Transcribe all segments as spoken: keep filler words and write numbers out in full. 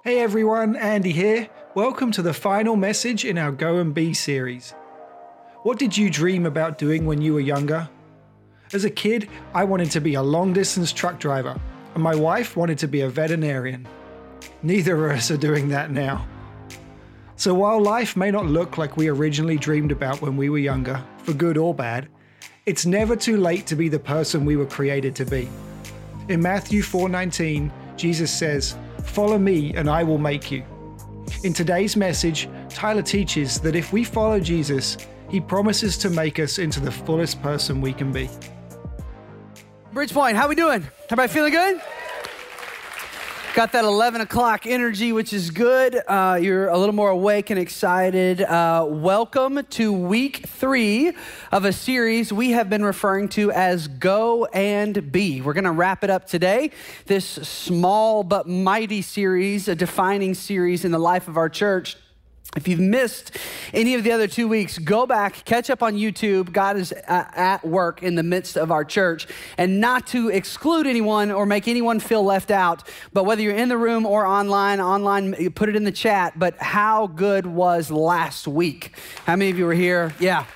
Hey everyone, Andy here. Welcome to the final message in our Go and Be series. What did you dream about doing when you were younger? As a kid, I wanted to be a long-distance truck driver, and my wife wanted to be a veterinarian. Neither of us are doing that now. So while life may not look like we originally dreamed about when we were younger, for good or bad, it's never too late to be the person we were created to be. In Matthew four nineteen, Jesus says, "Follow me and I will make you." In today's message, Tyler teaches that if we follow Jesus, he promises to make us into the fullest person we can be. Bridgepoint, how we doing? Everybody feeling good? Got that eleven o'clock energy, which is good. Uh, you're a little more awake and excited. Uh, welcome to week three of a series we have been referring to as Go and Be. We're going to wrap it up today. This small but mighty series, a defining series in the life of our church. If you've missed any of the other two weeks, go back, catch up on YouTube. God is uh, at work in the midst of our church. And not to exclude anyone or make anyone feel left out, but whether you're in the room or online, online, you put it in the chat, but how good was last week? How many of you were here? Yeah.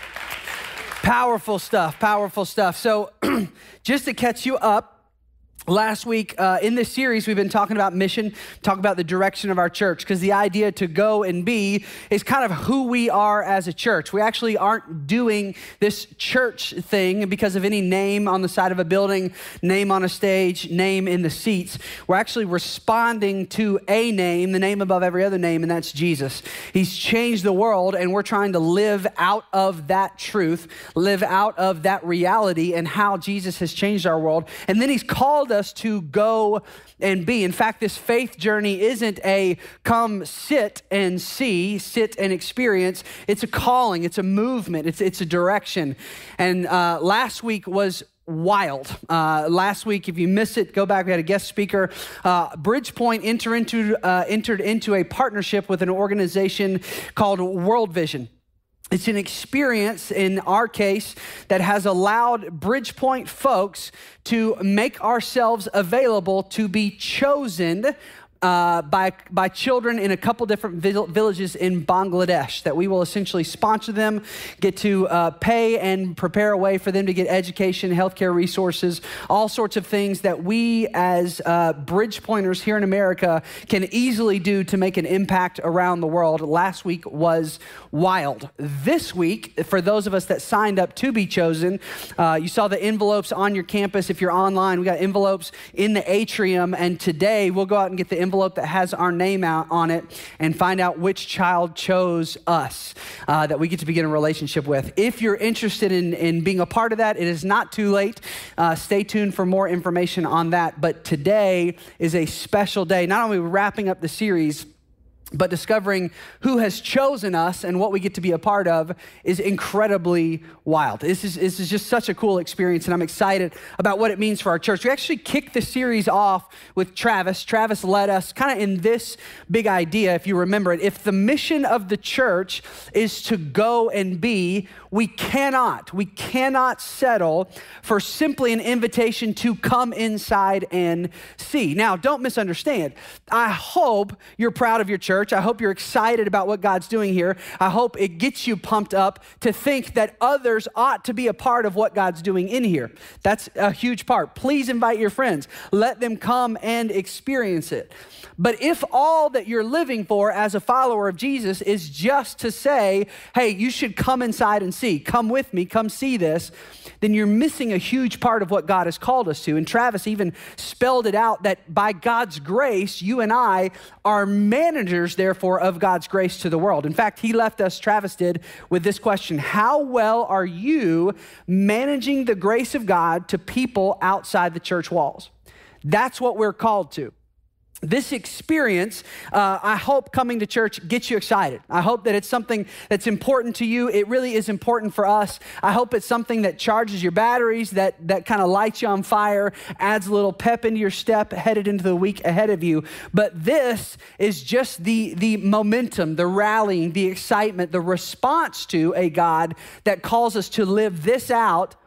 Powerful stuff, powerful stuff. So just to catch you up, last week, uh, in this series, we've been talking about mission, talking about the direction of our church, because the idea to go and be is kind of who we are as a church. We actually aren't doing this church thing because of any name on the side of a building, name on a stage, name in the seats. We're actually responding to a name, the name above every other name, and that's Jesus. He's changed the world, and we're trying to live out of that truth, live out of that reality and how Jesus has changed our world. And then he's called us us to go and be. In fact, this faith journey isn't a come sit and see, sit and experience. It's a calling, it's a movement, it's it's a direction. And uh, last week was wild. Uh, last week, if you missed it, go back. We had a guest speaker. Uh, Bridgepoint enter into, uh, entered into a partnership with an organization called World Vision. It's an experience, in our case, that has allowed Bridgepoint folks to make ourselves available to be chosen Uh, by by children in a couple different villages in Bangladesh, that we will essentially sponsor them, get to uh, pay and prepare a way for them to get education, healthcare resources, all sorts of things that we as uh, Bridgepointers here in America can easily do to make an impact around the world. Last week was wild. This week, for those of us that signed up to be chosen, uh, you saw the envelopes on your campus. If you're online, we got envelopes in the atrium, and today we'll go out and get the envelope that has our name out on it and find out which child chose us uh, that we get to begin a relationship with. If you're interested in, in being a part of that, it is not too late. Uh, stay tuned for more information on that. But today is a special day. Not only are we wrapping up the series, but discovering who has chosen us and what we get to be a part of is incredibly wild. This is, this is just such a cool experience, and I'm excited about what it means for our church. We actually kicked the series off with Travis. Travis led us kind of in this big idea, if you remember it. If the mission of the church is to go and be, we cannot, we cannot settle for simply an invitation to come inside and see. Now, don't misunderstand. I hope you're proud of your church. I hope you're excited about what God's doing here. I hope it gets you pumped up to think that others ought to be a part of what God's doing in here. That's a huge part. Please invite your friends. Let them come and experience it. But if all that you're living for as a follower of Jesus is just to say, hey, you should come inside and see, come with me, come see this, then you're missing a huge part of what God has called us to. And Travis even spelled it out that by God's grace, you and I are managers, therefore, of God's grace to the world. In fact, he left us, Travis did, with this question: how well are you managing the grace of God to people outside the church walls? That's what we're called to. This experience, uh, I hope coming to church gets you excited. I hope that it's something that's important to you. It really is important for us. I hope it's something that charges your batteries, that, that kind of lights you on fire, adds a little pep into your step headed into the week ahead of you. But this is just the, the momentum, the rallying, the excitement, the response to a God that calls us to live this out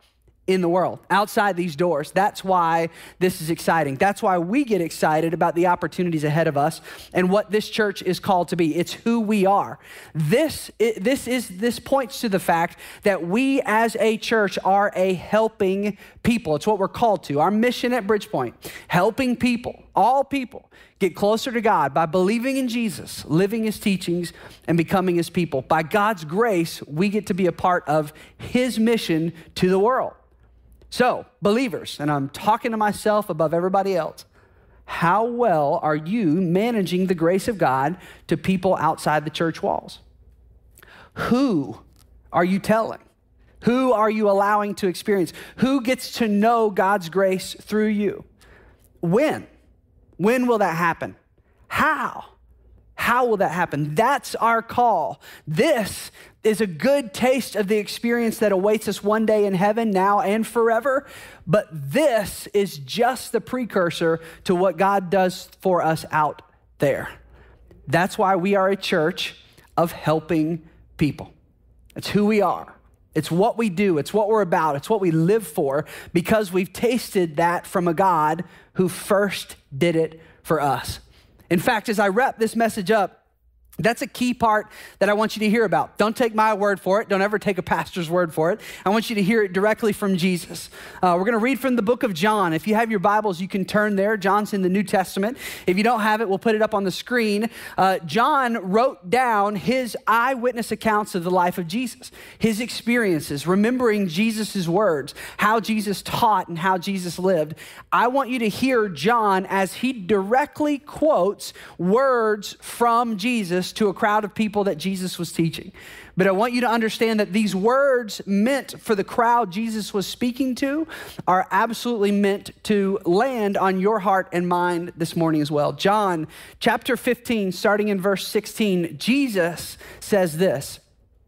in the world, outside these doors. That's why this is exciting. That's why we get excited about the opportunities ahead of us and what this church is called to be. It's who we are. This, this, is, this points to the fact that we as a church are a helping people. It's what we're called to. Our mission at Bridgepoint, helping people, all people, get closer to God by believing in Jesus, living his teachings, and becoming his people. By God's grace, we get to be a part of his mission to the world. So, believers, and I'm talking to myself above everybody else, how well are you managing the grace of God to people outside the church walls? Who are you telling? Who are you allowing to experience? Who gets to know God's grace through you? When? When will that happen? How? How will that happen? That's our call. This is a good taste of the experience that awaits us one day in heaven, now and forever. But this is just the precursor to what God does for us out there. That's why we are a church of helping people. It's who we are. It's what we do. It's what we're about. It's what we live for, because we've tasted that from a God who first did it for us. In fact, as I wrap this message up, that's a key part that I want you to hear about. Don't take my word for it. Don't ever take a pastor's word for it. I want you to hear it directly from Jesus. Uh, we're going to read from the book of John. If you have your Bibles, you can turn there. John's in the New Testament. If you don't have it, we'll put it up on the screen. Uh, John wrote down his eyewitness accounts of the life of Jesus, his experiences, remembering Jesus' words, how Jesus taught and how Jesus lived. I want you to hear John as he directly quotes words from Jesus to a crowd of people that Jesus was teaching. But I want you to understand that these words meant for the crowd Jesus was speaking to are absolutely meant to land on your heart and mind this morning as well. John chapter fifteen, starting in verse sixteen, Jesus says this: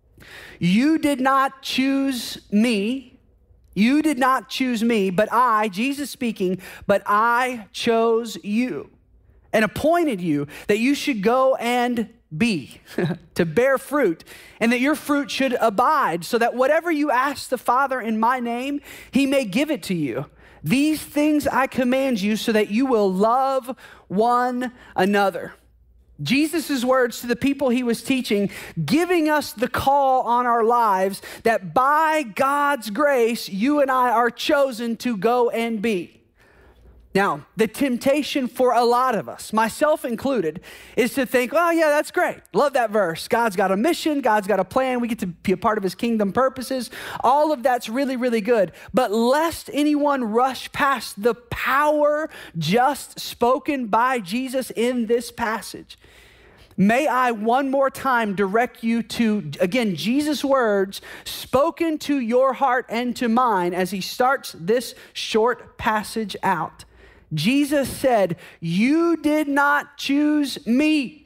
"You did not choose me. You did not choose me, but I," Jesus speaking, "but I chose you and appointed you that you should go and be, to bear fruit, and that your fruit should abide, so that whatever you ask the Father in my name, he may give it to you. These things I command you so that you will love one another." Jesus' words to the people he was teaching, giving us the call on our lives that by God's grace, you and I are chosen to go and be. Now, the temptation for a lot of us, myself included, is to think, oh yeah, that's great. Love that verse. God's got a mission. God's got a plan. We get to be a part of his kingdom purposes. All of that's really, really good. But lest anyone rush past the power just spoken by Jesus in this passage, may I one more time direct you to, again, Jesus' words spoken to your heart and to mine as he starts this short passage out. Jesus said, "You did not choose me.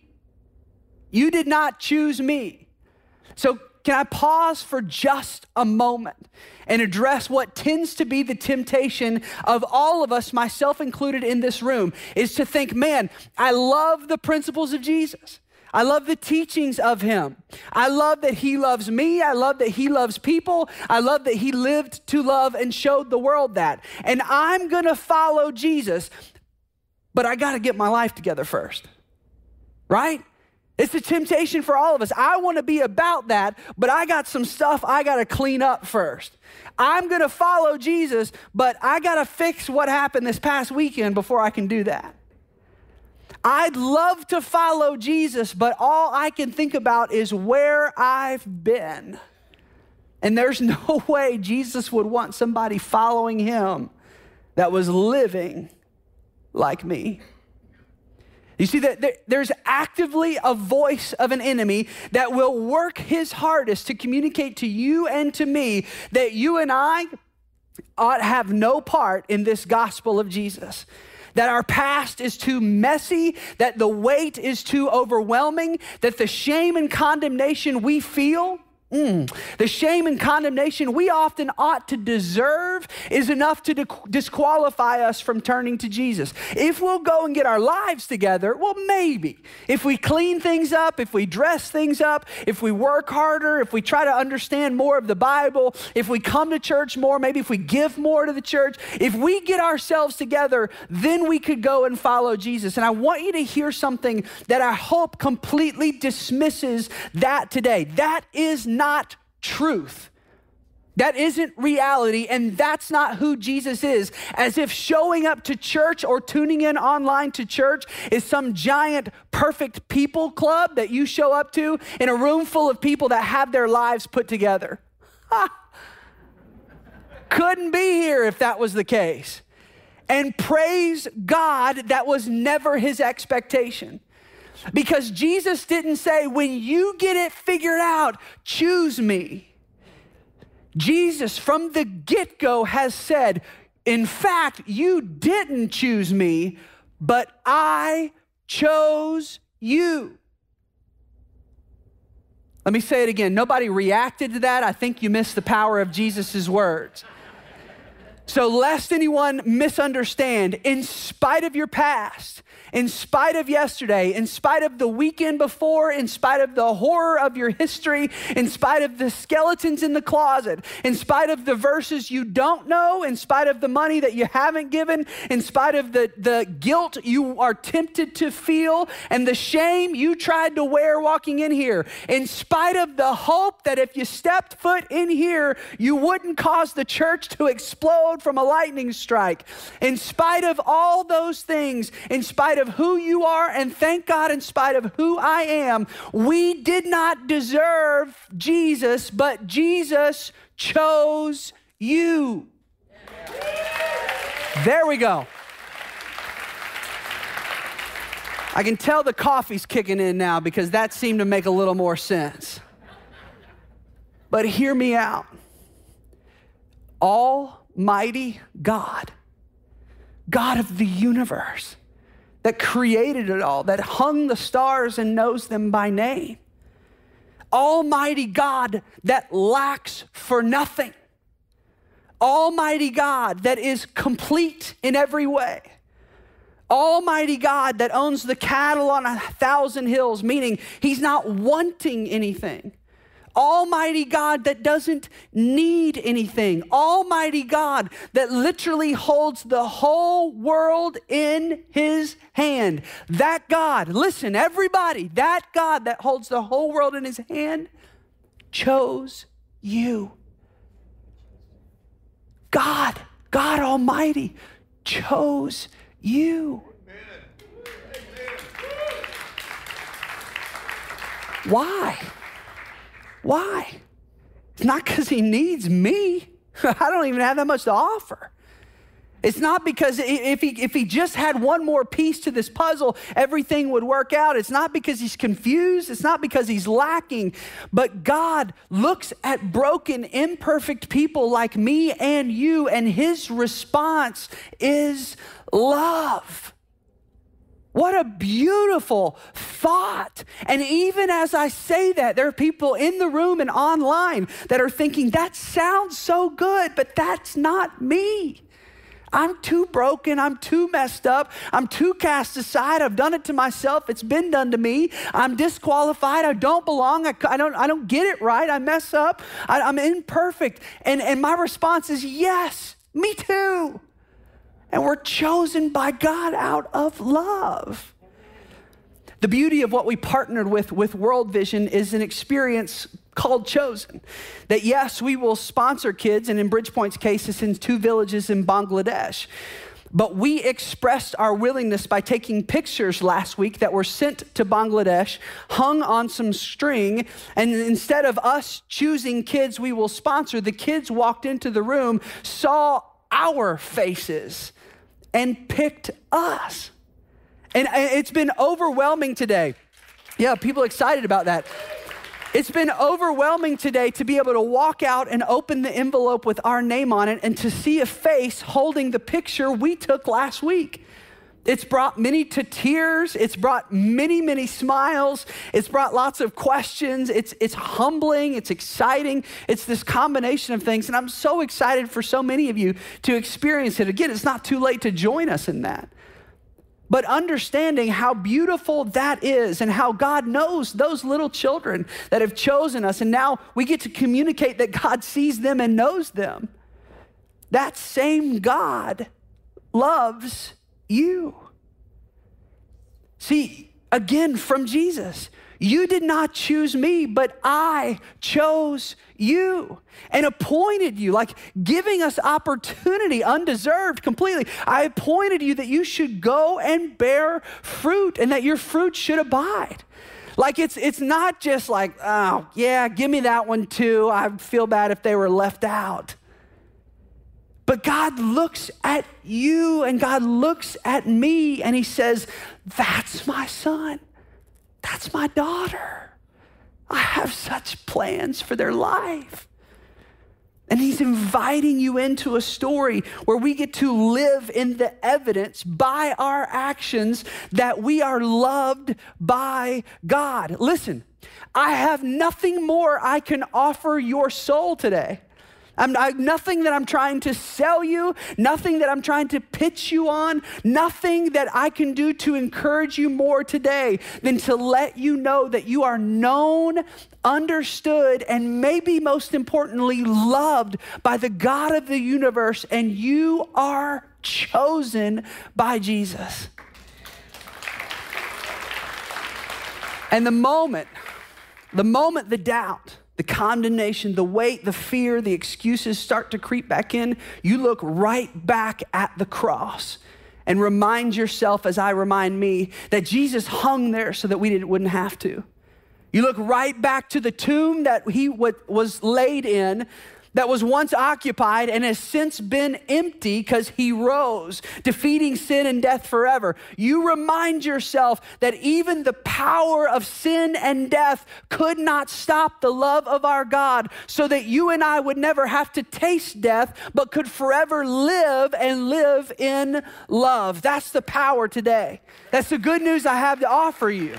You did not choose me." So can I pause for just a moment and address what tends to be the temptation of all of us, myself included in this room, is to think, man, I love the principles of Jesus. I love the teachings of him. I love that he loves me. I love that he loves people. I love that he lived to love and showed the world that. And I'm going to follow Jesus, but I got to get my life together first, right? It's a temptation for all of us. I want to be about that, but I got some stuff I got to clean up first. I'm going to follow Jesus, but I got to fix what happened this past weekend before I can do that. I'd love to follow Jesus, but all I can think about is where I've been. And there's no way Jesus would want somebody following him that was living like me. You see that there's actively a voice of an enemy that will work his hardest to communicate to you and to me that you and I ought to have no part in this gospel of Jesus. That our past is too messy, that the weight is too overwhelming, that the shame and condemnation we feel Mm. The shame and condemnation we often ought to deserve is enough to disqualify us from turning to Jesus. If we'll go and get our lives together, well, maybe. If we clean things up, if we dress things up, if we work harder, if we try to understand more of the Bible, if we come to church more, maybe if we give more to the church, if we get ourselves together, then we could go and follow Jesus. And I want you to hear something that I hope completely dismisses that today. That is not truth. That isn't reality, and that's not who Jesus is. As if showing up to church or tuning in online to church is some giant perfect people club that you show up to in a room full of people that have their lives put together. Ha! Couldn't be here if that was the case. And praise God, that was never his expectation. Because Jesus didn't say, when you get it figured out, choose me. Jesus, from the get-go, has said, in fact, you didn't choose me, but I chose you. Let me say it again. Nobody reacted to that. I think you missed the power of Jesus' words. So lest anyone misunderstand, in spite of your past, in spite of yesterday, in spite of the weekend before, in spite of the horror of your history, in spite of the skeletons in the closet, in spite of the verses you don't know, in spite of the money that you haven't given, in spite of the, the guilt you are tempted to feel, and the shame you tried to wear walking in here, in spite of the hope that if you stepped foot in here, you wouldn't cause the church to explode from a lightning strike, in spite of all those things, in spite of who you are, and thank God in spite of who I am, we did not deserve Jesus, but Jesus chose you. There we go. I can tell the coffee's kicking in now because that seemed to make a little more sense. But hear me out. Almighty God, God of the universe, that created it all, that hung the stars and knows them by name. Almighty God that lacks for nothing. Almighty God that is complete in every way. Almighty God that owns the cattle on a thousand hills, meaning he's not wanting anything. Almighty God that doesn't need anything. Almighty God that literally holds the whole world in his hand. That God, listen, everybody, that God that holds the whole world in his hand chose you. God, God Almighty chose you. Why? Why? It's not because he needs me. I don't even have that much to offer. It's not because if he, if he just had one more piece to this puzzle, everything would work out. It's not because he's confused. It's not because he's lacking. But God looks at broken, imperfect people like me and you, and his response is love. What a beautiful thought. And even as I say that, there are people in the room and online that are thinking, that sounds so good, but that's not me. I'm too broken. I'm too messed up. I'm too cast aside. I've done it to myself. It's been done to me. I'm disqualified. I don't belong. I, I don't, I don't get it right. I mess up. I, I'm imperfect. And, and my response is, yes, me too. And we're chosen by God out of love. The beauty of what we partnered with with World Vision is an experience called Chosen. That yes, we will sponsor kids, and in Bridgepoint's case, it's in two villages in Bangladesh. But we expressed our willingness by taking pictures last week that were sent to Bangladesh, hung on some string, and instead of us choosing kids we will sponsor, the kids walked into the room, saw our faces, and picked us. And it's been overwhelming today. Yeah, people are excited about that. It's been overwhelming today to be able to walk out and open the envelope with our name on it and to see a face holding the picture we took last week. It's brought many to tears. It's brought many, many smiles. It's brought lots of questions. It's, it's humbling. It's exciting. It's this combination of things. And I'm so excited for so many of you to experience it. Again, it's not too late to join us in that. But understanding how beautiful that is and how God knows those little children that have chosen us, and now we get to communicate that God sees them and knows them. That same God loves you. See, again, from Jesus, you did not choose me, but I chose you and appointed you, like giving us opportunity, undeserved, completely. I appointed you that you should go and bear fruit and that your fruit should abide. Like it's it's not just like, oh, yeah, give me that one too. I feel bad if they were left out. But God looks at you and God looks at me and he says, that's my son. That's my daughter. I have such plans for their life. And he's inviting you into a story where we get to live in the evidence by our actions that we are loved by God. Listen, I have nothing more I can offer your soul today. I'm, I, nothing that I'm trying to sell you, nothing that I'm trying to pitch you on, nothing that I can do to encourage you more today than to let you know that you are known, understood, and maybe most importantly, loved by the God of the universe, and you are chosen by Jesus. And the moment, the moment the doubt, the condemnation, the weight, the fear, the excuses start to creep back in, you look right back at the cross and remind yourself, as I remind me, that Jesus hung there so that we didn't, wouldn't have to. You look right back to the tomb that he was laid in, that was once occupied and has since been empty because he rose, defeating sin and death forever. You remind yourself that even the power of sin and death could not stop the love of our God, so that you and I would never have to taste death, but could forever live and live in love. That's the power today. That's the good news I have to offer you.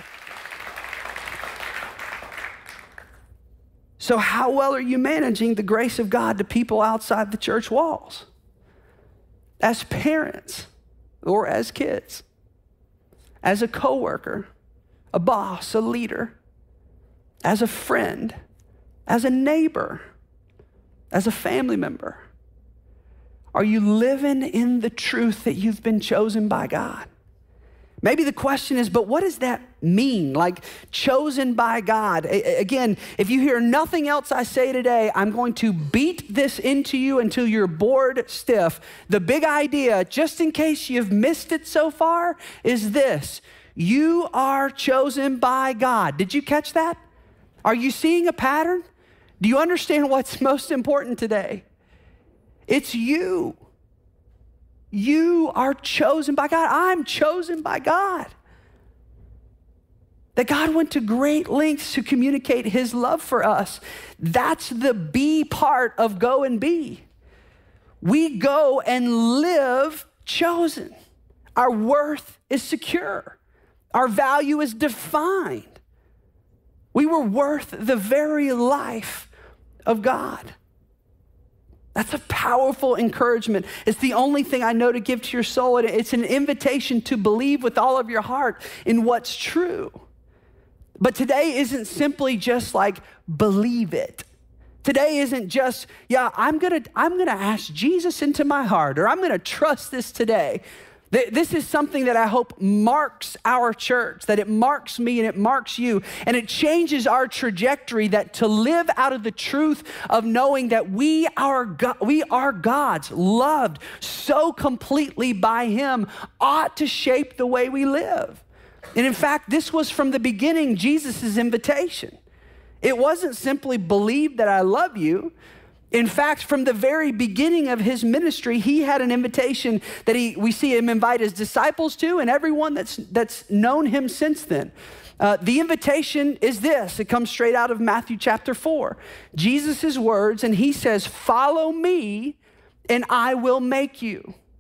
So how well are you managing the grace of God to people outside the church walls? As parents or as kids, as a coworker, a boss, a leader, as a friend, as a neighbor, as a family member? Are you living in the truth that you've been chosen by God? Maybe the question is, but what does that mean? Like chosen by God. A- again, if you hear nothing else I say today, I'm going to beat this into you until you're bored stiff. The big idea, just in case you've missed it so far, is this: you are chosen by God. Did you catch that? Are you seeing a pattern? Do you understand what's most important today? It's you. You are chosen by God. I'm chosen by God. That God went to great lengths to communicate his love for us. That's the be part of go and be. We go and live chosen. Our worth is secure. Our value is defined. We were worth the very life of God. That's a powerful encouragement. It's the only thing I know to give to your soul. And it's an invitation to believe with all of your heart in what's true. But today isn't simply just like believe it. Today isn't just, yeah, I'm gonna, I'm gonna ask Jesus into my heart, or I'm gonna trust this today. This is something that I hope marks our church, that it marks me and it marks you, and it changes our trajectory, that to live out of the truth of knowing that we are, God, we are God's, loved so completely by him, ought to shape the way we live. And in fact, this was from the beginning Jesus' invitation. It wasn't simply believe that I love you. In fact, from the very beginning of his ministry, he had an invitation that he, we see him invite his disciples to, and everyone that's, that's known him since then. Uh, the invitation is this. It comes straight out of Matthew chapter four. Jesus' words, and he says, follow me and I will make you.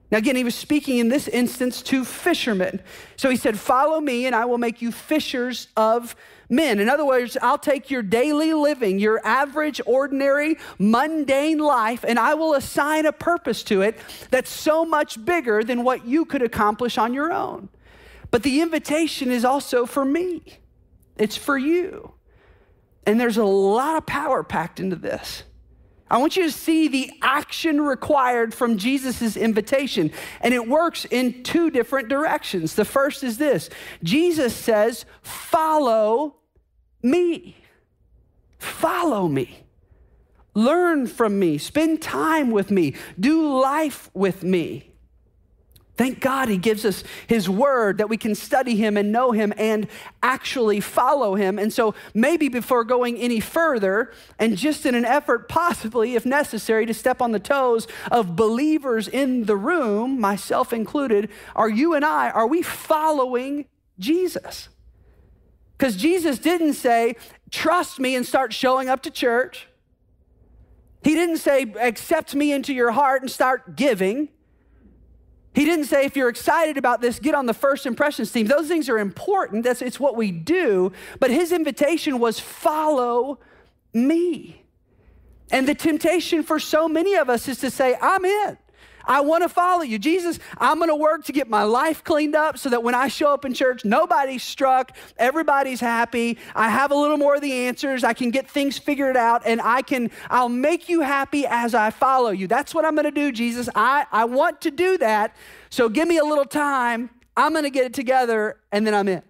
Now again, he was speaking in this instance to fishermen. So he said, follow me and I will make you fishers of men. In other words, I'll take your daily living, your average, ordinary, mundane life, and I will assign a purpose to it that's so much bigger than what you could accomplish on your own. But the invitation is also for me. It's for you. And there's a lot of power packed into this. I want you to see the action required from Jesus' invitation. And it works in two different directions. The first is this. Jesus says, follow me. Follow me. Learn from me. Spend time with me. Do life with me. Thank God he gives us his word that we can study him and know him and actually follow him. And so maybe before going any further, and just in an effort possibly, if necessary, to step on the toes of believers in the room, myself included, are you and I, are we following Jesus? Because Jesus didn't say, trust me and start showing up to church. He didn't say, accept me into your heart and start giving. He didn't say, if you're excited about this, get on the first impressions team. Those things are important. That's, it's what we do. But his invitation was follow me. And the temptation for so many of us is to say, I'm in. I want to follow you. Jesus, I'm going to work to get my life cleaned up so that when I show up in church, nobody's struck, everybody's happy. I have a little more of the answers. I can get things figured out, and I can, I'll make you happy as I follow you. That's what I'm going to do, Jesus. I, I want to do that. So give me a little time. I'm going to get it together, and then I'm in.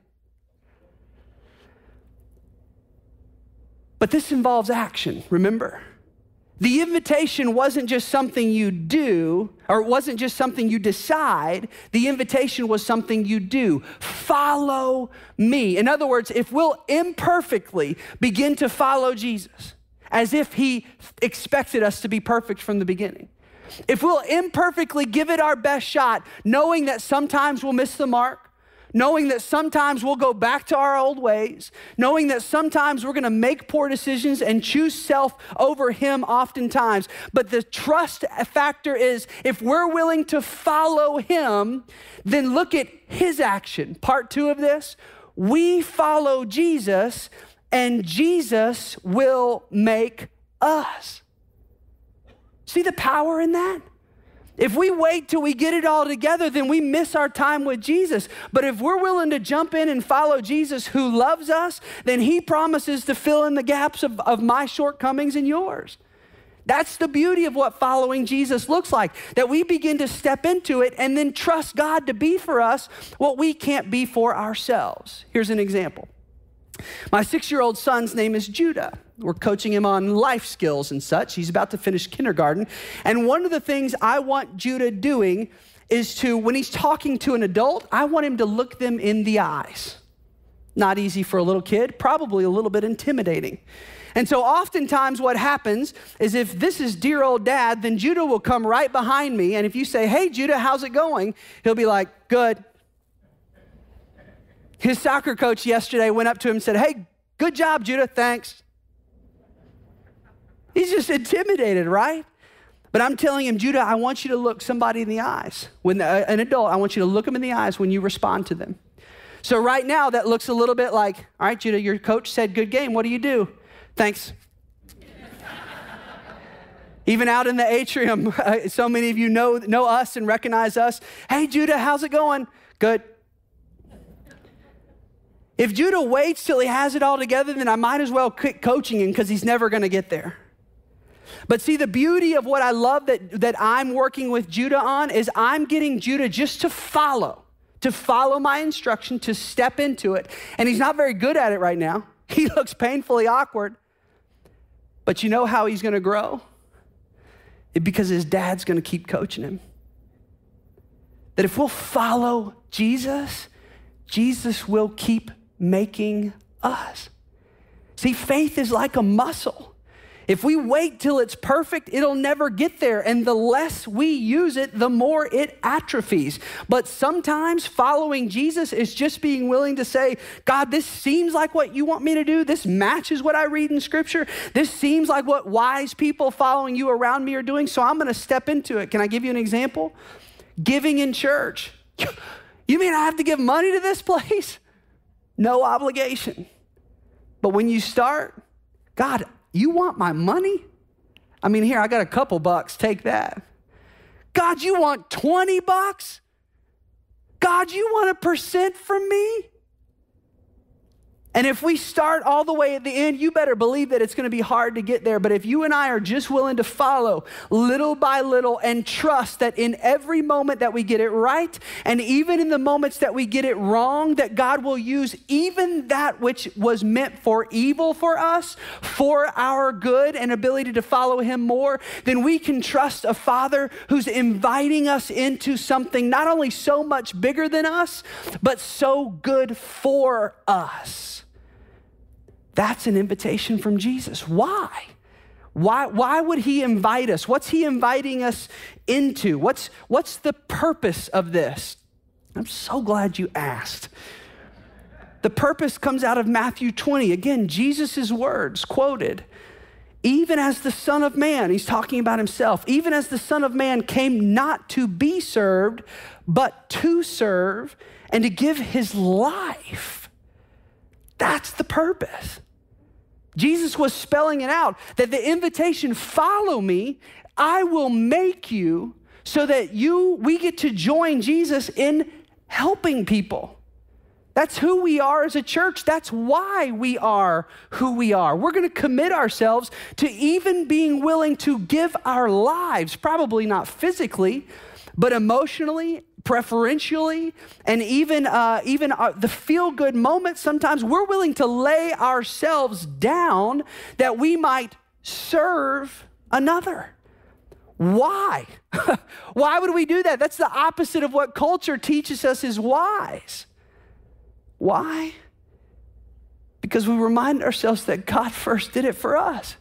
But this involves action, remember? The invitation wasn't just something you do, or it wasn't just something you decide. The invitation was something you do. Follow me. In other words, if we'll imperfectly begin to follow Jesus, as if he expected us to be perfect from the beginning, if we'll imperfectly give it our best shot, knowing that sometimes we'll miss the mark, knowing that sometimes we'll go back to our old ways, knowing that sometimes we're going to make poor decisions and choose self over him oftentimes. But the trust factor is, if we're willing to follow him, then look at his action. Part two of this, we follow Jesus and Jesus will make us. See the power in that? If we wait till we get it all together, then we miss our time with Jesus. But if we're willing to jump in and follow Jesus who loves us, then he promises to fill in the gaps of, of my shortcomings and yours. That's the beauty of what following Jesus looks like, that we begin to step into it and then trust God to be for us what we can't be for ourselves. Here's an example. My six-year-old son's name is Judah. We're coaching him on life skills and such. He's about to finish kindergarten. And one of the things I want Judah doing is to, when he's talking to an adult, I want him to look them in the eyes. Not easy for a little kid, probably a little bit intimidating. And so oftentimes what happens is, if this is dear old dad, then Judah will come right behind me. And if you say, hey, Judah, how's it going? He'll be like, good. His soccer coach yesterday went up to him and said, hey, good job, Judah, thanks. He's just intimidated, right? But I'm telling him, Judah, I want you to look somebody in the eyes. When the, an adult, I want you to look them in the eyes when you respond to them. So right now, that looks a little bit like, all right, Judah, your coach said good game. What do you do? Thanks. Even out in the atrium, uh, so many of you know, know us and recognize us. Hey, Judah, how's it going? Good. If Judah waits till he has it all together, then I might as well quit coaching him, because he's never going to get there. But see, the beauty of what I love that, that I'm working with Judah on is I'm getting Judah just to follow, to follow my instruction, to step into it. And he's not very good at it right now. He looks painfully awkward. But you know how he's going to grow? It, because his dad's going to keep coaching him. That if we'll follow Jesus, Jesus will keep making us. See, faith is like a muscle. If we wait till it's perfect, it'll never get there. And the less we use it, the more it atrophies. But sometimes following Jesus is just being willing to say, God, this seems like what you want me to do. This matches what I read in Scripture. This seems like what wise people following you around me are doing. So I'm going to step into it. Can I give you an example? Giving in church. You mean I have to give money to this place? No obligation. But when you start, God, you want my money? I mean, here, I got a couple bucks, take that. God, you want twenty bucks? God, you want a percent from me? And if we start all the way at the end, you better believe that it's going to be hard to get there. But if you and I are just willing to follow little by little and trust that in every moment that we get it right, and even in the moments that we get it wrong, that God will use even that which was meant for evil for us, for our good and ability to follow him more, then we can trust a Father who's inviting us into something not only so much bigger than us, but so good for us. That's an invitation from Jesus. Why? Why, why would he invite us? What's he inviting us into? What's, what's the purpose of this? I'm so glad you asked. The purpose comes out of Matthew twenty. Again, Jesus' words quoted. Even as the Son of Man, he's talking about himself, even as the Son of Man came not to be served, but to serve and to give his life. That's the purpose. Jesus was spelling it out, that the invitation, follow me, I will make you so that you, we get to join Jesus in helping people. That's who we are as a church. That's why we are who we are. We're going to commit ourselves to even being willing to give our lives, probably not physically, but emotionally, preferentially, and even uh, even uh, the feel-good moments, sometimes we're willing to lay ourselves down that we might serve another. Why? Why would we do that? That's the opposite of what culture teaches us is wise. Why? Because we remind ourselves that God first did it for us.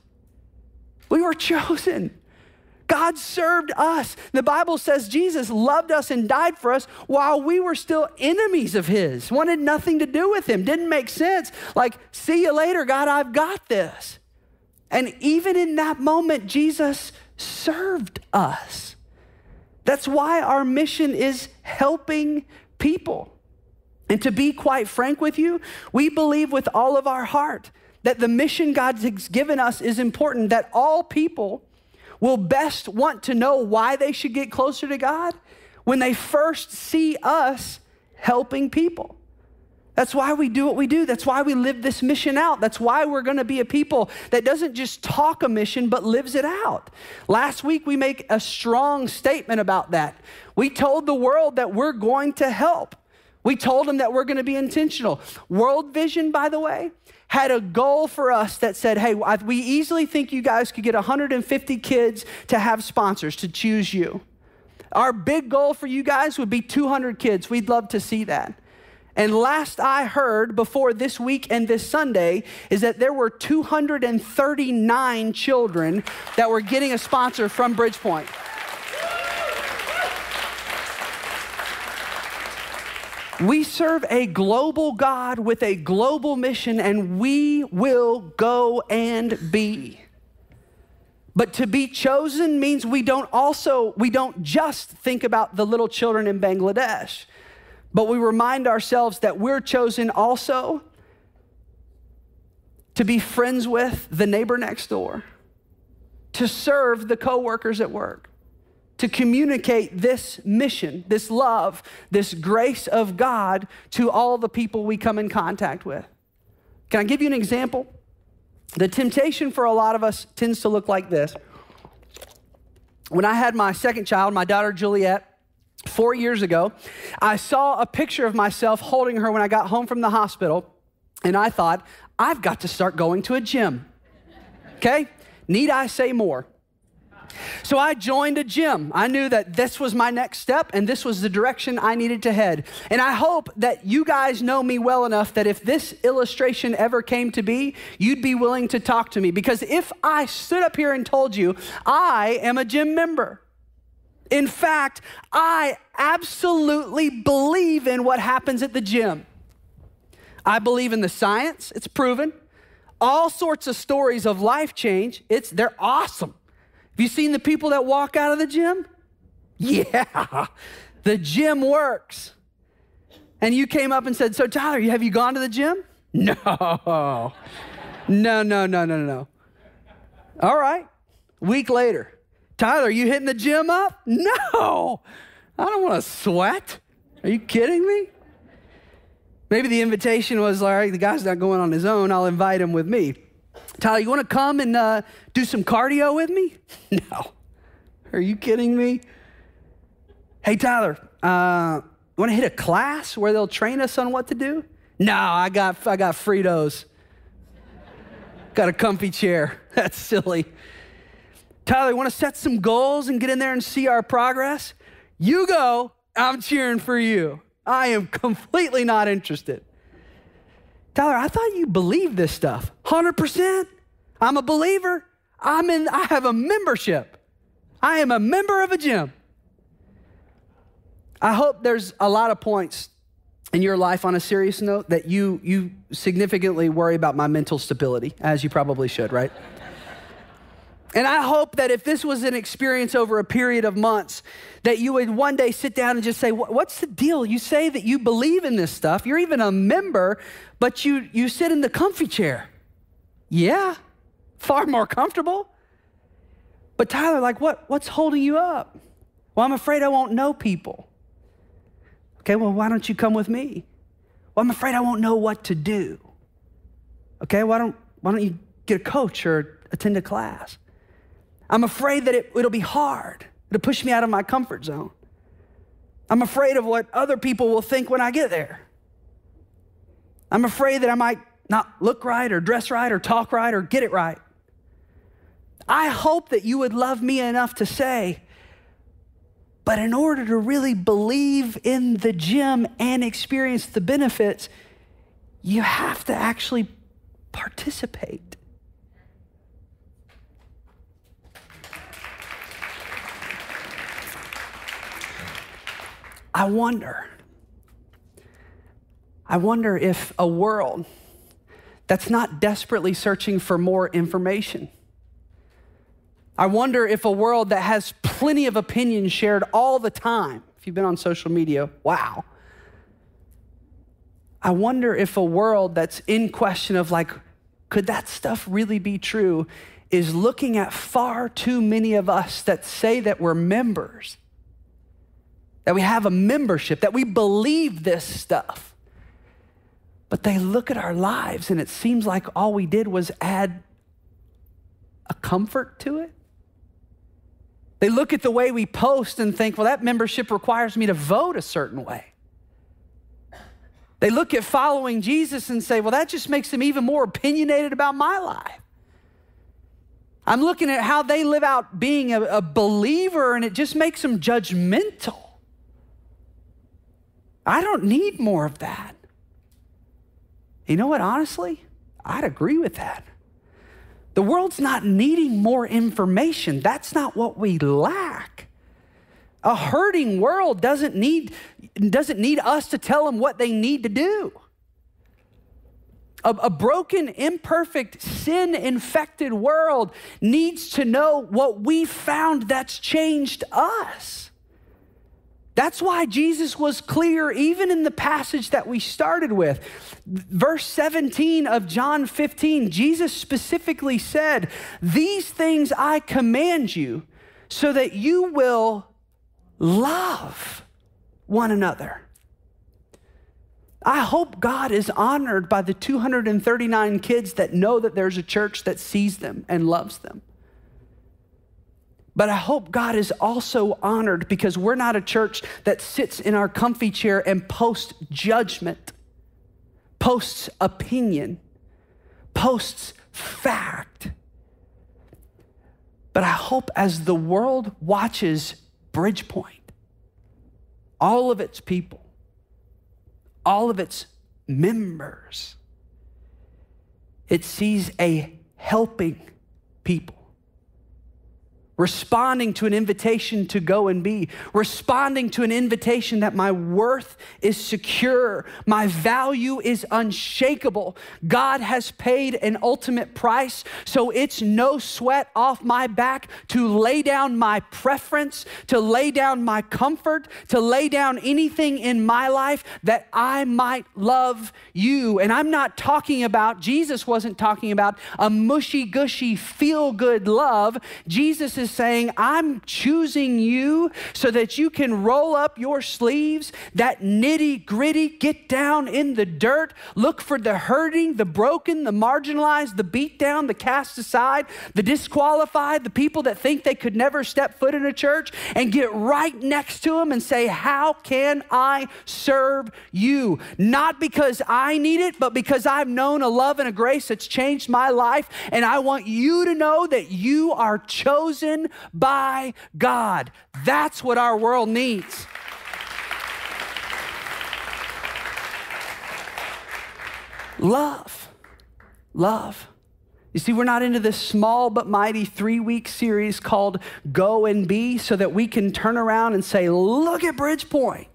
We were chosen. God served us. The Bible says Jesus loved us and died for us while we were still enemies of his, wanted nothing to do with him, didn't make sense. Like, see you later, God, I've got this. And even in that moment, Jesus served us. That's why our mission is helping people. And to be quite frank with you, we believe with all of our heart that the mission God has given us is important, that all people will best want to know why they should get closer to God when they first see us helping people. That's why we do what we do. That's why we live this mission out. That's why we're going to be a people that doesn't just talk a mission, but lives it out. Last week, we make a strong statement about that. We told the world that we're going to help. We told them that we're going to be intentional. World Vision, by the way, had a goal for us that said, hey, we easily think you guys could get one hundred fifty kids to have sponsors, to choose you. Our big goal for you guys would be two hundred kids. We'd love to see that. And last I heard before this week and this Sunday is that there were two hundred thirty-nine children that were getting a sponsor from Bridgepoint. We serve a global God with a global mission, and we will go and be. But to be chosen means we don't also, we don't just think about the little children in Bangladesh, but we remind ourselves that we're chosen also to be friends with the neighbor next door, to serve the coworkers at work, to communicate this mission, this love, this grace of God to all the people we come in contact with. Can I give you an example? The temptation for a lot of us tends to look like this. When I had my second child, my daughter Juliet, four years ago, I saw a picture of myself holding her when I got home from the hospital, and I thought, I've got to start going to a gym. Okay? Need I say more? So I joined a gym. I knew that this was my next step and this was the direction I needed to head. And I hope that you guys know me well enough that if this illustration ever came to be, you'd be willing to talk to me. Because if I stood up here and told you I am a gym member, in fact, I absolutely believe in what happens at the gym. I believe in the science. It's proven. All sorts of stories of life change. It's, they're awesome. Have you seen the people that walk out of the gym? Yeah, the gym works. And you came up and said, so Tyler, have you gone to the gym? No, no, no, no, no, no, no. All right, week later. Tyler, you hitting the gym up? No, I don't want to sweat. Are you kidding me? Maybe the invitation was, all right, the guy's not going on his own. I'll invite him with me. Tyler, you want to come and uh, do some cardio with me? No. Are you kidding me? Hey, Tyler, uh, want to hit a class where they'll train us on what to do? No, I got I got Fritos. Got a comfy chair. That's silly. Tyler, you want to set some goals and get in there and see our progress? You go. I'm cheering for you. I am completely not interested. Tyler, I thought you believed this stuff. one hundred percent. I'm a believer. I'm in, I have a membership. I am a member of a gym. I hope there's a lot of points in your life, on a serious note, that you, you significantly worry about my mental stability, as you probably should, right? And I hope that if this was an experience over a period of months, that you would one day sit down and just say, what's the deal? You say that you believe in this stuff. You're even a member, but you, you sit in the comfy chair. Yeah, far more comfortable. But Tyler, like what, what's holding you up? Well, I'm afraid I won't know people. Okay, well, why don't you come with me? Well, I'm afraid I won't know what to do. Okay, why don't, why don't you get a coach or attend a class? I'm afraid that it, it'll be hard. It'll push me out of my comfort zone. I'm afraid of what other people will think when I get there. I'm afraid that I might not look right or dress right or talk right or get it right. I hope that you would love me enough to say, but in order to really believe in the gym and experience the benefits, you have to actually participate. I wonder, I wonder if a world that's not desperately searching for more information, I wonder if a world that has plenty of opinions shared all the time, if you've been on social media, wow. I wonder if a world that's in question of like, could that stuff really be true, is looking at far too many of us that say that we're members, that we have a membership, that we believe this stuff. But they look at our lives and it seems like all we did was add a comfort to it. They look at the way we post and think, well, that membership requires me to vote a certain way. They look at following Jesus and say, well, that just makes them even more opinionated about my life. I'm looking at how they live out being a, a believer and it just makes them judgmental. I don't need more of that. You know what, honestly, I'd agree with that. The world's not needing more information. That's not what we lack. A hurting world doesn't need, doesn't need us to tell them what they need to do. A, a broken, imperfect, sin-infected world needs to know what we found that's changed us. That's why Jesus was clear even in the passage that we started with. Verse seventeen of John fifteen, Jesus specifically said, "These things I command you so that you will love one another." I hope God is honored by the two hundred thirty-nine kids that know that there's a church that sees them and loves them. But I hope God is also honored because we're not a church that sits in our comfy chair and posts judgment, posts opinion, posts fact. But I hope as the world watches Bridgepoint, all of its people, all of its members, it sees a helping people responding to an invitation to go and be, responding to an invitation that my worth is secure, my value is unshakable. God has paid an ultimate price, so it's no sweat off my back to lay down my preference, to lay down my comfort, to lay down anything in my life that I might love you. And I'm not talking about, Jesus wasn't talking about a mushy-gushy, feel-good love. Jesus is saying, I'm choosing you so that you can roll up your sleeves, that nitty gritty, get down in the dirt, look for the hurting, the broken, the marginalized, the beat down, the cast aside, the disqualified, the people that think they could never step foot in a church, and get right next to them and say, how can I serve you? Not because I need it, but because I've known a love and a grace that's changed my life, and I want you to know that you are chosen by God. That's what our world needs. Love. Love. You see, we're not into this small but mighty three-week series called Go and Be so that we can turn around and say, look at Bridgepoint.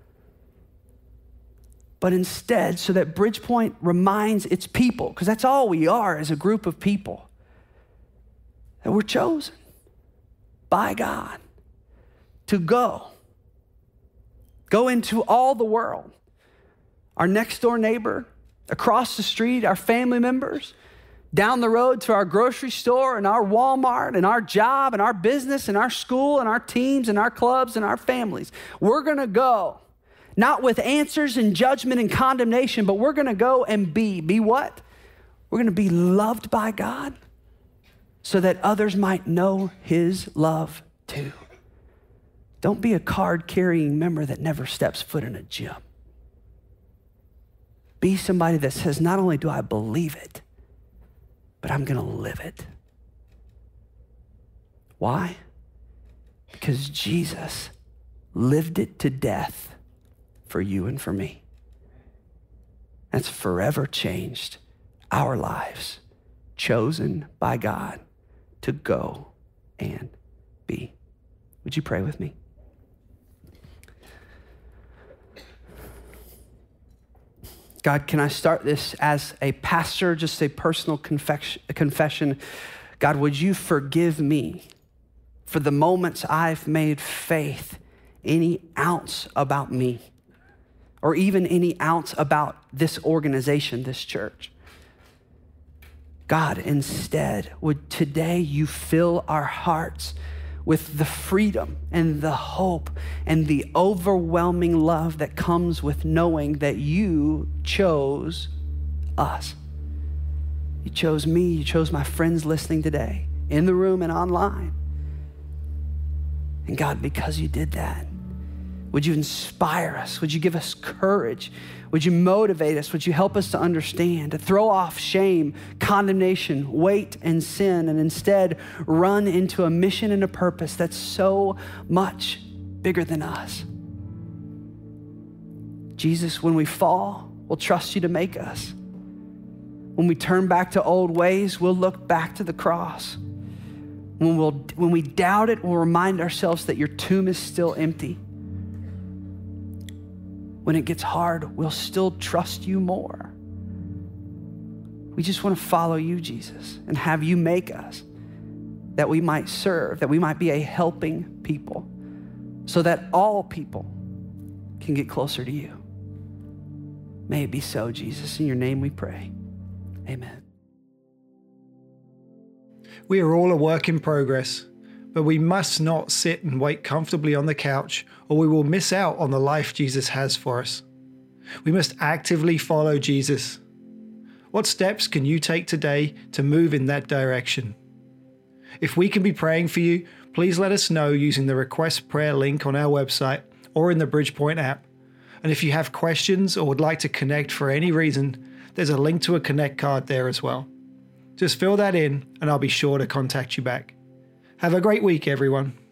But instead, so that Bridgepoint reminds its people, because that's all we are as a group of people, that we're chosen by God to go. Go into all the world. Our next door neighbor, across the street, our family members, down the road to our grocery store and our Walmart and our job and our business and our school and our teams and our clubs and our families. We're gonna go, not with answers and judgment and condemnation, but we're gonna go and be. Be what? We're gonna be loved by God so that others might know his love too. Don't be a card-carrying member that never steps foot in a gym. Be somebody that says, not only do I believe it, but I'm gonna live it. Why? Because Jesus lived it to death for you and for me. That's forever changed our lives, chosen by God to go and be. Would you pray with me? God, can I start this as a pastor, just a personal confession? God, would you forgive me for the moments I've made faith any ounce about me, or even any ounce about this organization, this church? God, instead, would today you fill our hearts with the freedom and the hope and the overwhelming love that comes with knowing that you chose us. You chose me, you chose my friends listening today, in the room and online. And God, because you did that, would you inspire us? Would you give us courage? Would you motivate us? Would you help us to understand, to throw off shame, condemnation, weight, and sin, and instead run into a mission and a purpose that's so much bigger than us? Jesus, when we fall, we'll trust you to make us. When we turn back to old ways, we'll look back to the cross. When, we'll, when we doubt it, we'll remind ourselves that your tomb is still empty. When it gets hard, we'll still trust you more. We just want to follow you, Jesus, and have you make us that we might serve, that we might be a helping people, so that all people can get closer to you. May it be so, Jesus. In your name we pray. Amen. We are all a work in progress, but we must not sit and wait comfortably on the couch, or we will miss out on the life Jesus has for us. We must actively follow Jesus. What steps can you take today to move in that direction? If we can be praying for you, please let us know using the request prayer link on our website or in the Bridgepoint app. And if you have questions or would like to connect for any reason, there's a link to a connect card there as well. Just fill that in and I'll be sure to contact you back. Have a great week, everyone.